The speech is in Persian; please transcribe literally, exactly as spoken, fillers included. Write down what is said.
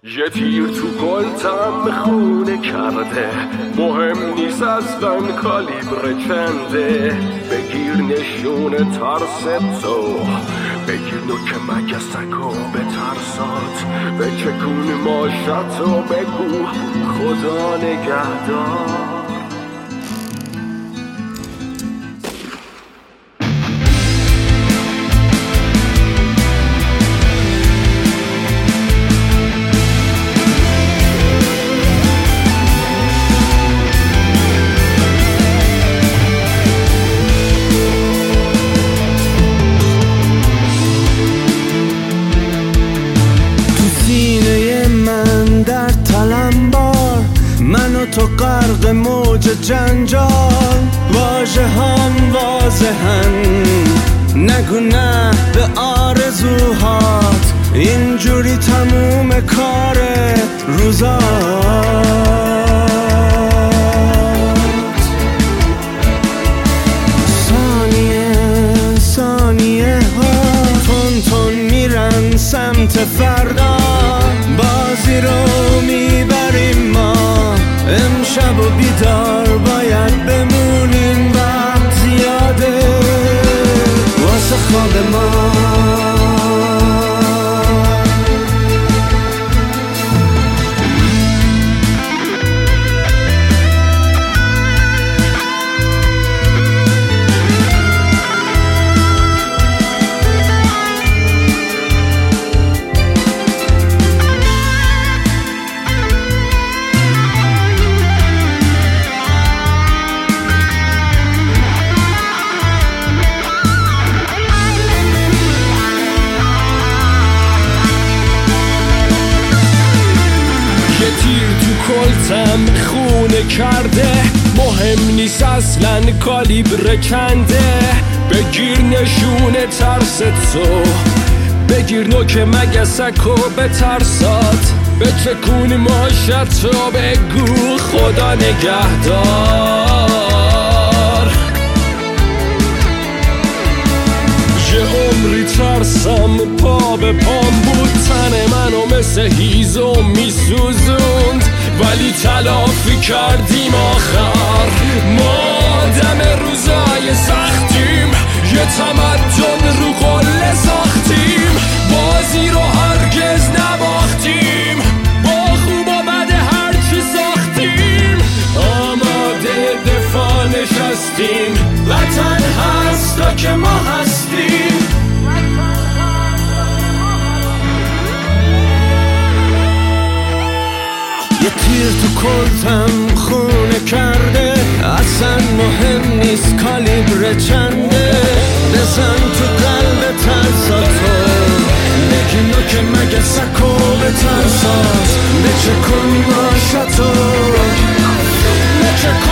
یه تیر تو کلتم خونه کرده، مهم نیست اصلا کالیبر چنده. بگیر نشون ترس تو، بگیر نوک مگسکو به ترسات، بچکون ماشتو بگو خدا نگهدار. تو غرق موج جنجال، واژه هم واضحن، نگو نه به آرزوهات، اینجوری تموم کار روزات. ثانیه ثانیه ها تون تون میرن سمت فردا، بازی رو میبریم ما، امشب و بیدار باید بمونیم، وقت زیاده واسه خواب ما. کلتم خونه کرده، مهم نیست اصلا کالیبر چنده. بگیر نشون ترس تو، بگیر نوک مگسکو به ترسات، بچکون ماشتو بگو خدا نگهدار. یه عمری ترسم پا به پام بود، تن منو مثل هیزم میسوزوند، ولی تلافی کردیم آخر. ما آدم روزای سختیم، یه تمدن رو قله ساختیم، بازی رو هرگز نباختیم، با خوب و بد هرچی ساختیم، آماده دفاع نشستیم، وطن هست تا که ما هستیم. یه تیر تو کلتم خونه کرده، اصلا مهم نیست کالیبر چنده، بزن تو قلب ترساتو، بگی نوک مگسکو به ترسات، بچکن ماشتو، بچکن